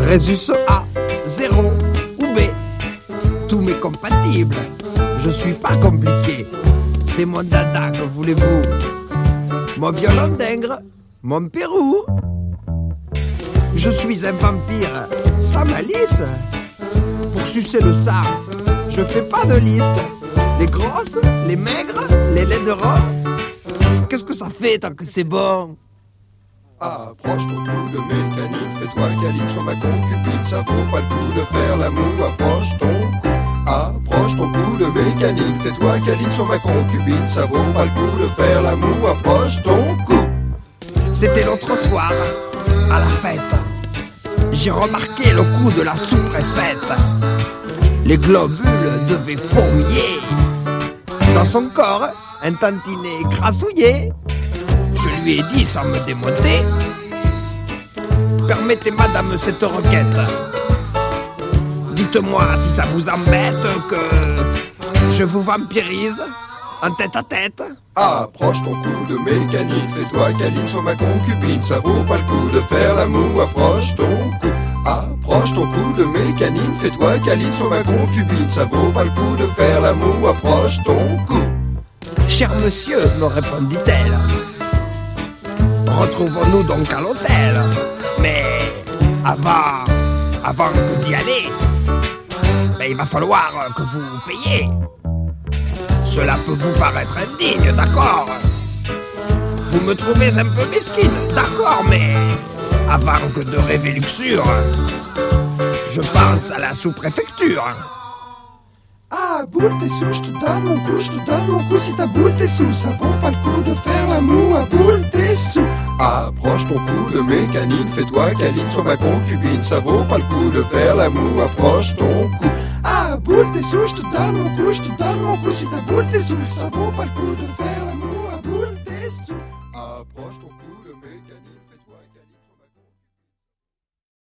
Résus A, 0 ou B. Tout m'est compatible. Je suis pas compliqué. C'est mon dada, que voulez-vous? Mon violon d'ingre, mon Pérou. Je suis un vampire sans malice. Pour sucer le sang, je fais pas de liste. Les grosses, les maigres, les laits de rhum. Qu'est-ce que ça fait tant que c'est bon? Approche ton coup de mécanique, fais-toi câline, sois ma concubine, ça vaut pas le coup de faire l'amour, approche ton cou. Approche ton coup de mécanique, fais-toi câline, sois ma concubine, ça vaut pas le coup de faire l'amour, approche ton cou. C'était l'autre soir, à la fête. J'ai remarqué le coup de la sous-préfète. Les globules devaient fourmiller. Dans son corps, un tantinet grassouillé. Je lui ai dit sans me démonter: permettez madame cette requête. Dites-moi si ça vous embête que je vous vampirise en tête à tête. Approche ton coup de mécanique, fais-toi câline, sois ma concubine, ça vaut pas le coup de faire l'amour, approche ton cou. Approche ton coup de mécanique, fais-toi câline, sois ma concubine, ça vaut pas le coup de faire l'amour, approche ton cou. Cher monsieur, me répondit-elle, retrouvons-nous donc à l'hôtel. Mais avant que d'y aller, il va falloir que vous payiez. Cela peut vous paraître indigne, d'accord? Vous me trouvez un peu mesquine, d'accord, mais avant que de rêver luxure, je pense à la sous-préfecture. Boule tes sous, je te donne mon coup, je te donne mon coup. Si ta boule tes sous, ça vaut pas le coup de faire l'amour. Boule tes sous. Approche ton coup de mécanique, fais-toi câline, sois ma concubine, ça vaut pas le coup de faire l'amour. Approche ton cou. Boule tes sous, je te donne mon coup, je te donne mon coup. Si ta boule tes sous, ça vaut pas le coup de faire